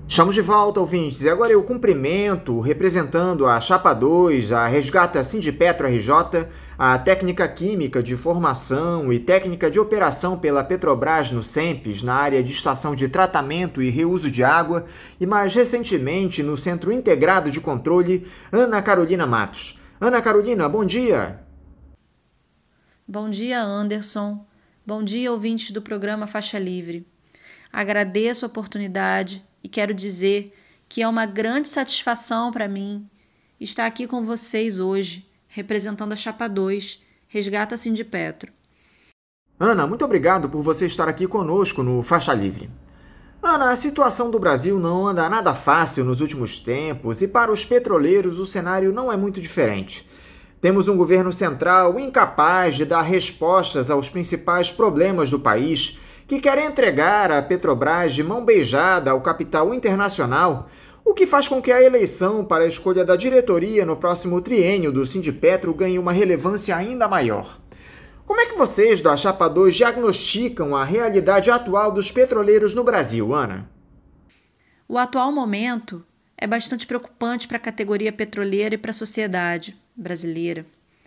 Estamos de volta, ouvintes, e agora eu cumprimento, representando a Chapa 2, a Resgata Sindipetro RJ, a Técnica Química de Formação e Técnica de Operação pela Petrobras no CENPES, na área de Estação de Tratamento e Reuso de Água, e mais recentemente no Centro Integrado de Controle, Ana Carolina Matos. Ana Carolina, bom dia! Bom dia, Anderson. Bom dia, ouvintes do programa Faixa Livre. Agradeço a oportunidade e quero dizer que é uma grande satisfação para mim estar aqui com vocês hoje, representando a Chapa 2, Resgata Sindipetro. Ana, muito obrigado por você estar aqui conosco no Faixa Livre. Ana, a situação do Brasil não anda nada fácil nos últimos tempos e para os petroleiros o cenário não é muito diferente. Temos um governo central incapaz de dar respostas aos principais problemas do país, que quer entregar a Petrobras de mão beijada ao capital internacional, o que faz com que a eleição para a escolha da diretoria no próximo triênio do Sindipetro ganhe uma relevância ainda maior. Como é que vocês da Chapa 2 diagnosticam a realidade atual dos petroleiros no Brasil, Ana? O atual momento é bastante preocupante para a categoria petroleira e para a sociedade brasileira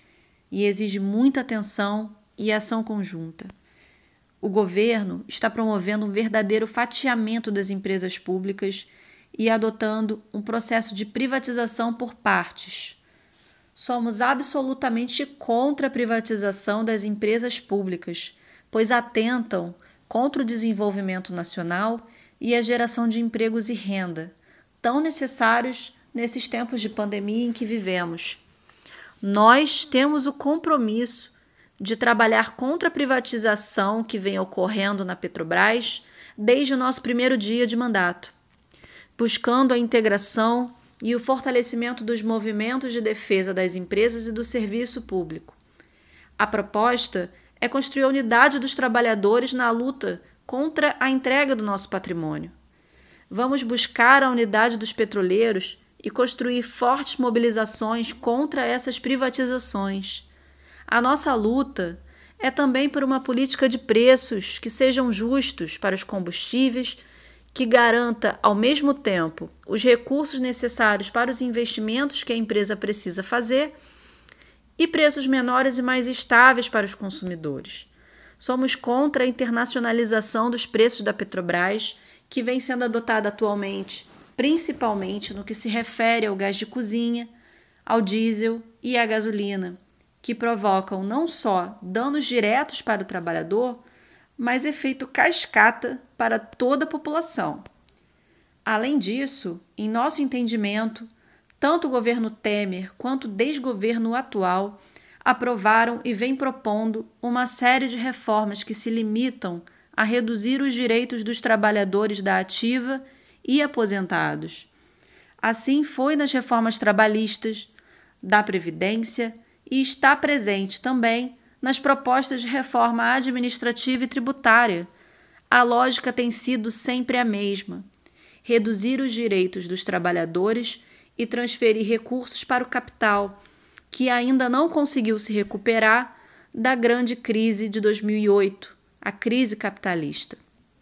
e exige muita atenção e ação conjunta. O governo está promovendo um verdadeiro fatiamento das empresas públicas e adotando um processo de privatização por partes. Somos absolutamente contra a privatização das empresas públicas, pois atentam contra o desenvolvimento nacional e a geração de empregos e renda, tão necessários nesses tempos de pandemia em que vivemos. Nós temos o compromisso de trabalhar contra a privatização que vem ocorrendo na Petrobras desde o nosso primeiro dia de mandato, buscando a integração e o fortalecimento dos movimentos de defesa das empresas e do serviço público. A proposta é construir a unidade dos trabalhadores na luta contra a entrega do nosso patrimônio. Vamos buscar a unidade dos petroleiros e construir fortes mobilizações contra essas privatizações. A nossa luta é também por uma política de preços que sejam justos para os combustíveis, que garanta, ao mesmo tempo, os recursos necessários para os investimentos que a empresa precisa fazer e preços menores e mais estáveis para os consumidores. Somos contra a internacionalização dos preços da Petrobras, que vem sendo adotada atualmente, principalmente no que se refere ao gás de cozinha, ao diesel e à gasolina, que provocam não só danos diretos para o trabalhador, mas efeito cascata para toda a população. Além disso, em nosso entendimento, tanto o governo Temer quanto o desgoverno atual aprovaram e vêm propondo uma série de reformas que se limitam a reduzir os direitos dos trabalhadores da ativa e aposentados. Assim foi nas reformas trabalhistas, da Previdência e está presente também nas propostas de reforma administrativa e tributária. A lógica tem sido sempre a mesma: reduzir os direitos dos trabalhadores e transferir recursos para o capital, que ainda não conseguiu se recuperar da grande crise de 2008, a crise capitalista.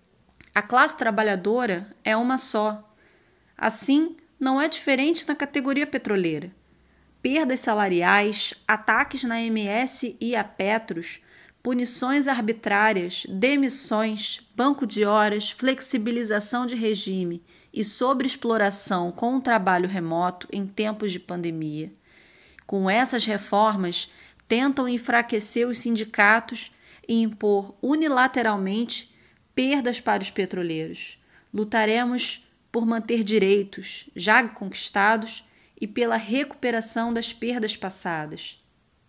A classe trabalhadora é uma só. Assim, não é diferente na categoria petroleira. Perdas salariais, ataques na MS e a Petros, punições arbitrárias, demissões, banco de horas, flexibilização de regime e sobreexploração com o trabalho remoto em tempos de pandemia. Com essas reformas, tentam enfraquecer os sindicatos e impor unilateralmente perdas para os petroleiros. Lutaremos por manter direitos já conquistados e pela recuperação das perdas passadas.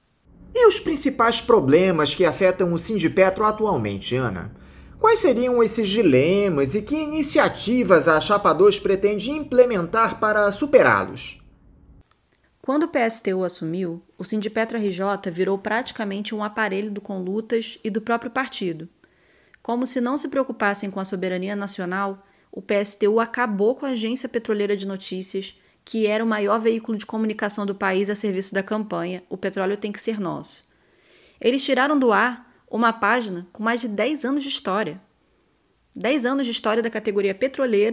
E os principais problemas que afetam o Sindipetro atualmente, Ana? Quais seriam esses dilemas e que iniciativas a Chapa 2 pretende implementar para superá-los? Quando o PSTU assumiu, o Sindipetro RJ virou praticamente um aparelho do Conlutas e do próprio partido. Como se não se preocupassem com a soberania nacional, o PSTU acabou com a Agência Petroleira de Notícias, que era o maior veículo de comunicação do país a serviço da campanha O Petróleo Tem Que Ser Nosso. Eles tiraram do ar uma página com mais de 10 anos de história. 10 anos de história da categoria petroleira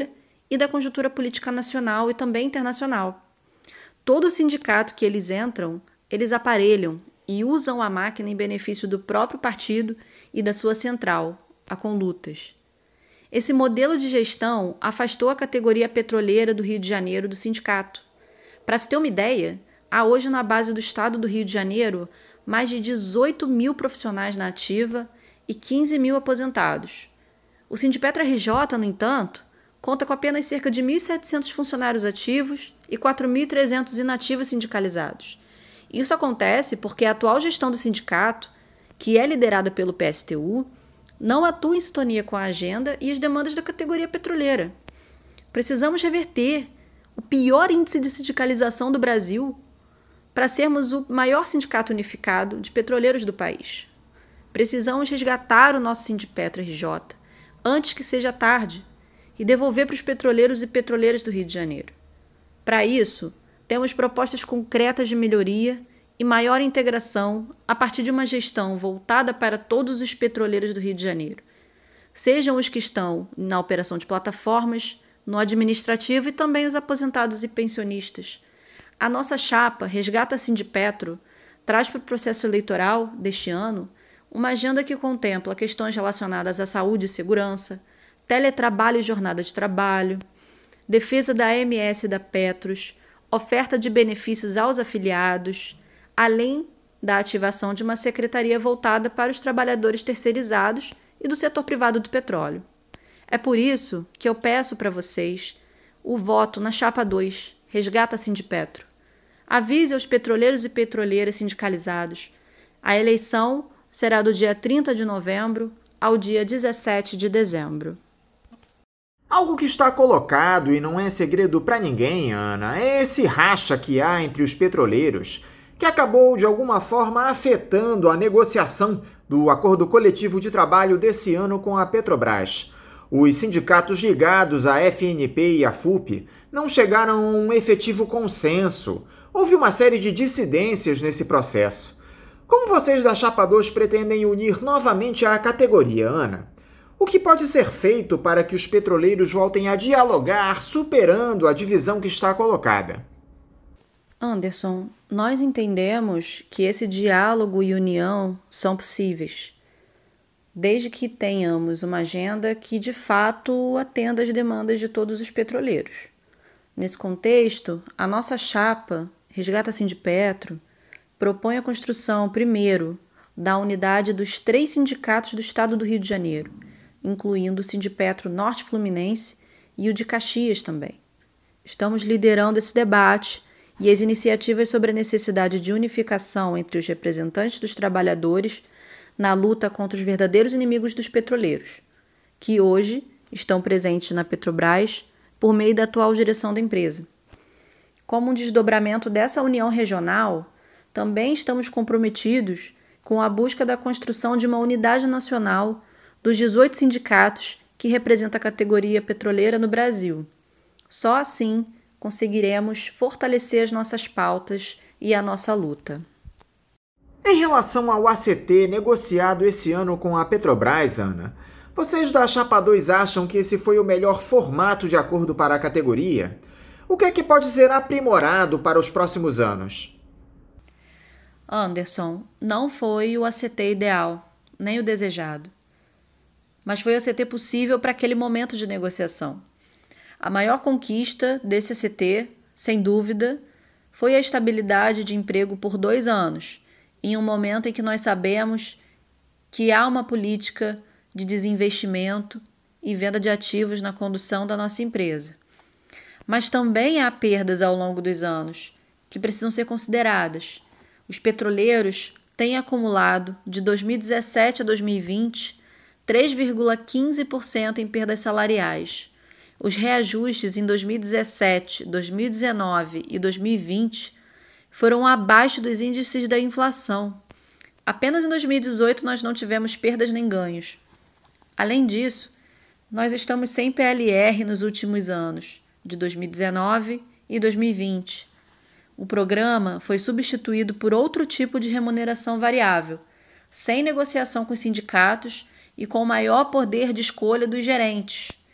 e da conjuntura política nacional e também internacional. Todo sindicato que eles entram, eles aparelham e usam a máquina em benefício do próprio partido e da sua central, a Conlutas. Esse modelo de gestão afastou a categoria petroleira do Rio de Janeiro do sindicato. Para se ter uma ideia, há hoje na base do estado do Rio de Janeiro mais de 18 mil profissionais na ativa e 15 mil aposentados. O Sindipetro RJ, no entanto, conta com apenas cerca de 1.700 funcionários ativos e 4.300 inativos sindicalizados. Isso acontece porque a atual gestão do sindicato, que é liderada pelo PSTU, não atua em sintonia com a agenda e as demandas da categoria petroleira. Precisamos reverter o pior índice de sindicalização do Brasil para sermos o maior sindicato unificado de petroleiros do país. Precisamos resgatar o nosso Sindipetro RJ antes que seja tarde e devolver para os petroleiros e petroleiras do Rio de Janeiro. Para isso, temos propostas concretas de melhoria e maior integração a partir de uma gestão voltada para todos os petroleiros do Rio de Janeiro, sejam os que estão na operação de plataformas, no administrativo e também os aposentados e pensionistas. A nossa chapa Resgata Sindipetro traz para o processo eleitoral deste ano uma agenda que contempla questões relacionadas à saúde e segurança, teletrabalho e jornada de trabalho, defesa da AMS e da Petros, oferta de benefícios aos afiliados, além da ativação de uma secretaria voltada para os trabalhadores terceirizados e do setor privado do petróleo. É por isso que eu peço para vocês o voto na Chapa 2, Resgata Sindipetro. Avise aos petroleiros e petroleiras sindicalizados. A eleição será do dia 30 de novembro ao dia 17 de dezembro. Algo que está colocado e não é segredo para ninguém, Ana, é esse racha que há entre os petroleiros, que acabou de alguma forma afetando a negociação do acordo coletivo de trabalho desse ano com a Petrobras. Os sindicatos ligados à FNP e à FUP não chegaram a um efetivo consenso. Houve uma série de dissidências nesse processo. Como vocês da Chapa 2 pretendem unir novamente a categoria, Ana? O que pode ser feito para que os petroleiros voltem a dialogar, superando a divisão que está colocada? Anderson, nós entendemos que esse diálogo e união são possíveis, desde que tenhamos uma agenda que de fato atenda às demandas de todos os petroleiros. Nesse contexto, a nossa chapa Resgata Sindipetro propõe a construção, primeiro, da unidade dos 3 sindicatos do estado do Rio de Janeiro, incluindo o Sindipetro Norte Fluminense e o de Caxias também. Estamos liderando esse debate e as iniciativas sobre a necessidade de unificação entre os representantes dos trabalhadores na luta contra os verdadeiros inimigos dos petroleiros, que hoje estão presentes na Petrobras por meio da atual direção da empresa. Como um desdobramento dessa união regional, também estamos comprometidos com a busca da construção de uma unidade nacional dos 18 sindicatos que representam a categoria petroleira no Brasil. Só assim conseguiremos fortalecer as nossas pautas e a nossa luta. Em relação ao ACT negociado esse ano com a Petrobras, Ana, vocês da Chapa 2 acham que esse foi o melhor formato de acordo para a categoria? O que é que pode ser aprimorado para os próximos anos? Anderson, não foi o ACT ideal, nem o desejado. Mas foi o ACT possível para aquele momento de negociação. A maior conquista desse ACT, sem dúvida, foi a estabilidade de emprego por 2 anos, em um momento em que nós sabemos que há uma política de desinvestimento e venda de ativos na condução da nossa empresa. Mas também há perdas ao longo dos anos, que precisam ser consideradas. Os petroleiros têm acumulado, de 2017 a 2020, 3,15% em perdas salariais. Os reajustes em 2017, 2019 e 2020 foram abaixo dos índices da inflação. Apenas em 2018 nós não tivemos perdas nem ganhos. Além disso, nós estamos sem PLR nos últimos anos, de 2019 e 2020. O programa foi substituído por outro tipo de remuneração variável, sem negociação com os sindicatos e com maior poder de escolha dos gerentes.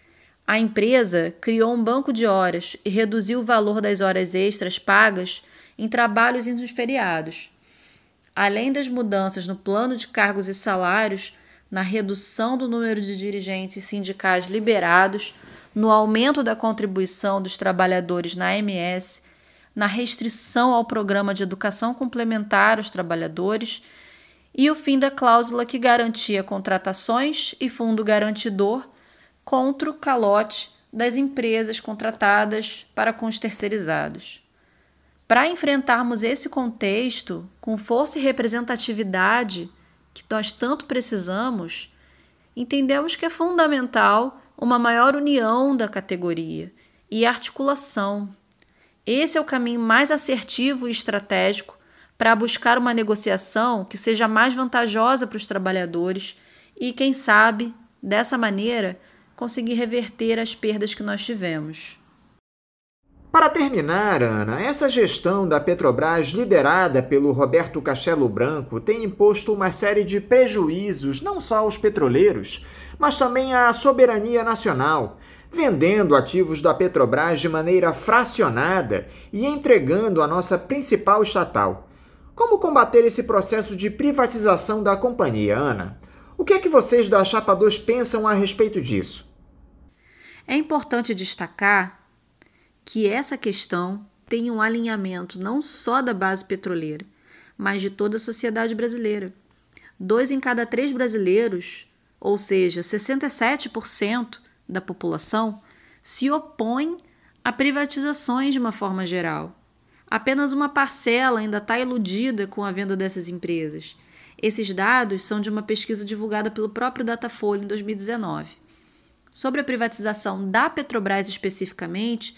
A empresa criou um banco de horas e reduziu o valor das horas extras pagas em trabalhos e nos feriados. Além das mudanças no plano de cargos e salários, na redução do número de dirigentes sindicais liberados, no aumento da contribuição dos trabalhadores na AMS, na restrição ao programa de educação complementar aos trabalhadores e o fim da cláusula que garantia contratações e fundo garantidor contra o calote das empresas contratadas para com os terceirizados. Para enfrentarmos esse contexto com força e representatividade que nós tanto precisamos, entendemos que é fundamental uma maior união da categoria e articulação. Esse é o caminho mais assertivo e estratégico para buscar uma negociação que seja mais vantajosa para os trabalhadores e, quem sabe, dessa maneira, conseguir reverter as perdas que nós tivemos. Para terminar, Ana, essa gestão da Petrobras liderada pelo Roberto Castello Branco tem imposto uma série de prejuízos não só aos petroleiros, mas também à soberania nacional, vendendo ativos da Petrobras de maneira fracionada e entregando a nossa principal estatal. Como combater esse processo de privatização da companhia, Ana? O que é que vocês da Chapa 2 pensam a respeito disso? É importante destacar que essa questão tem um alinhamento não só da base petroleira, mas de toda a sociedade brasileira. 2 em cada 3 brasileiros, ou seja, 67% da população, se opõem a privatizações de uma forma geral. Apenas uma parcela ainda está iludida com a venda dessas empresas. Esses dados são de uma pesquisa divulgada pelo próprio Datafolha em 2019. Sobre a privatização da Petrobras especificamente,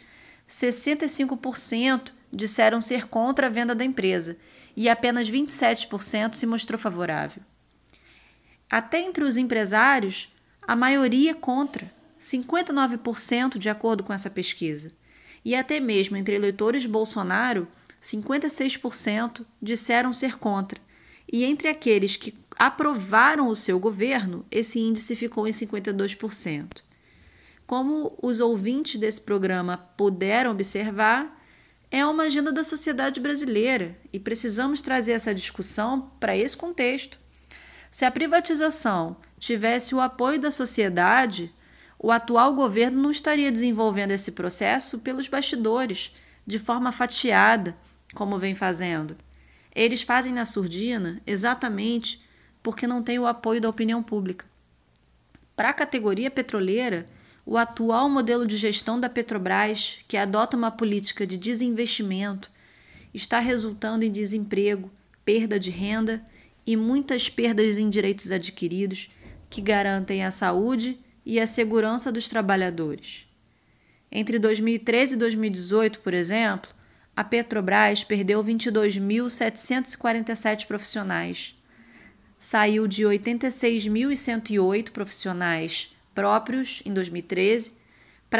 65% disseram ser contra a venda da empresa e apenas 27% se mostrou favorável. Até entre os empresários, a maioria é contra, 59% de acordo com essa pesquisa. E até mesmo entre eleitores de Bolsonaro, 56% disseram ser contra. E entre aqueles que aprovaram o seu governo, esse índice ficou em 52%. Como os ouvintes desse programa puderam observar, é uma agenda da sociedade brasileira e precisamos trazer essa discussão para esse contexto. Se a privatização tivesse o apoio da sociedade, o atual governo não estaria desenvolvendo esse processo pelos bastidores, de forma fatiada, como vem fazendo. Eles fazem na surdina exatamente porque não têm o apoio da opinião pública. Para a categoria petroleira, o atual modelo de gestão da Petrobras, que adota uma política de desinvestimento, está resultando em desemprego, perda de renda e muitas perdas em direitos adquiridos que garantem a saúde e a segurança dos trabalhadores. Entre 2013 e 2018, por exemplo, a Petrobras perdeu 22.747 profissionais. Saiu de 86.108 profissionais próprios em 2013 para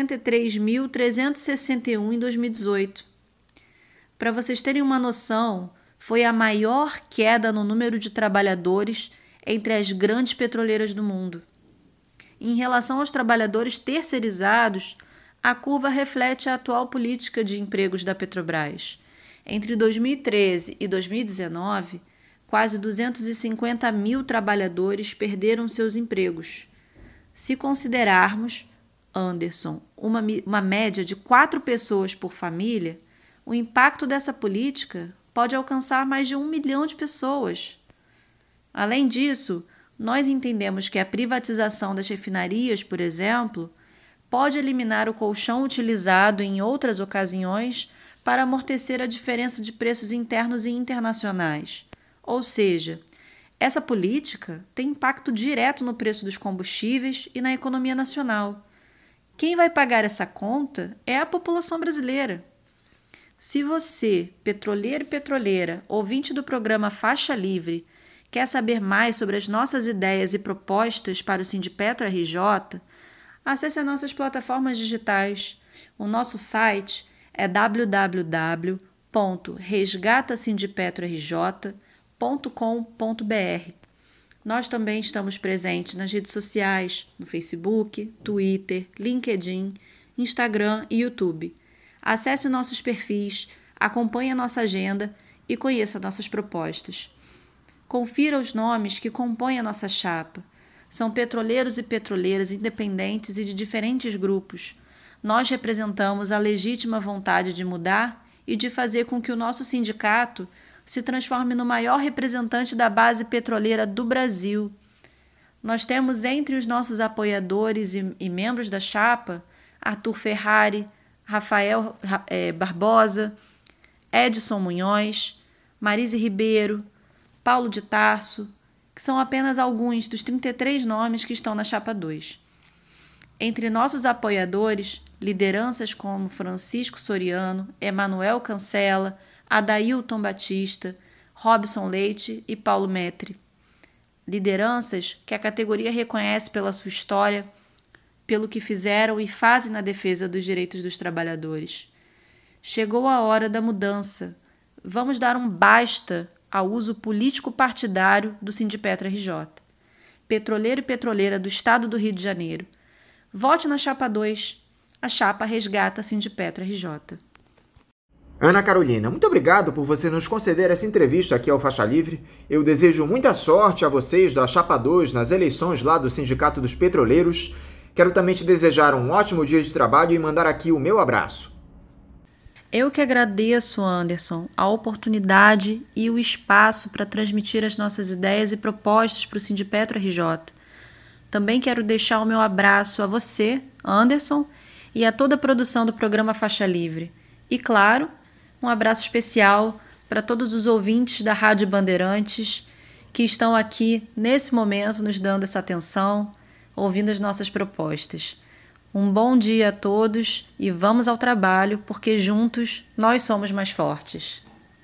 63.361 em 2018. Para vocês terem uma noção, foi a maior queda no número de trabalhadores entre as grandes petroleiras do mundo. Em relação aos trabalhadores terceirizados, a curva reflete a atual política de empregos da Petrobras. Entre 2013 e 2019, quase 250 mil trabalhadores perderam seus empregos. Se considerarmos, Anderson, uma média de 4 pessoas por família, o impacto dessa política pode alcançar mais de 1 milhão de pessoas. Além disso, nós entendemos que a privatização das refinarias, por exemplo, pode eliminar o colchão utilizado em outras ocasiões para amortecer a diferença de preços internos e internacionais. Ou seja, essa política tem impacto direto no preço dos combustíveis e na economia nacional. Quem vai pagar essa conta é a população brasileira. Se você, petroleiro e petroleira, ouvinte do programa Faixa Livre, quer saber mais sobre as nossas ideias e propostas para o Sindipetro RJ, acesse as nossas plataformas digitais. O nosso site é www.resgatasindipetrorj.com.br. Nós também estamos presentes nas redes sociais, no Facebook, Twitter, LinkedIn, Instagram e YouTube. Acesse nossos perfis, acompanhe a nossa agenda e conheça nossas propostas. Confira os nomes que compõem a nossa chapa. São petroleiros e petroleiras independentes e de diferentes grupos. Nós representamos a legítima vontade de mudar e de fazer com que o nosso sindicato se transforme no maior representante da base petroleira do Brasil. Nós temos entre os nossos apoiadores e membros da chapa Arthur Ferrari, Rafael Barbosa, Edson Munhoz, Marise Ribeiro, Paulo de Tarso, que são apenas alguns dos 33 nomes que estão na chapa 2. Entre nossos apoiadores, lideranças como Francisco Soriano, Emanuel Cancela, Adailton Batista, Robson Leite e Paulo Metri. Lideranças que a categoria reconhece pela sua história, pelo que fizeram e fazem na defesa dos direitos dos trabalhadores. Chegou a hora da mudança. Vamos dar um basta ao uso político partidário do Sindipetro RJ. Petroleiro e petroleira do Estado do Rio de Janeiro. Vote na chapa 2. A chapa resgata a Sindipetro RJ. Ana Carolina, muito obrigado por você nos conceder essa entrevista aqui ao Faixa Livre. Eu desejo muita sorte a vocês da Chapa 2 nas eleições lá do Sindicato dos Petroleiros. Quero também te desejar um ótimo dia de trabalho e mandar aqui o meu abraço. Eu que agradeço, Anderson, a oportunidade e o espaço para transmitir as nossas ideias e propostas para o Sindipetro RJ. Também quero deixar o meu abraço a você, Anderson, e a toda a produção do programa Faixa Livre. E, claro, um abraço especial para todos os ouvintes da Rádio Bandeirantes que estão aqui, nesse momento, nos dando essa atenção, ouvindo as nossas propostas. Um bom dia a todos e vamos ao trabalho, porque juntos nós somos mais fortes.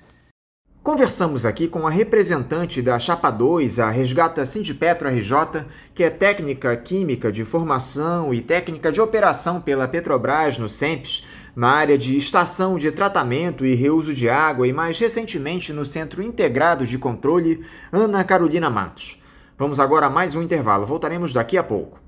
Conversamos aqui com a representante da Chapa 2, a Resgata Sindipetro RJ, que é técnica química de formação e técnica de operação pela Petrobras no CENPES, na área de estação de tratamento e reuso de água e mais recentemente no Centro Integrado de Controle, Ana Carolina Matos. Vamos agora a mais um intervalo, voltaremos daqui a pouco.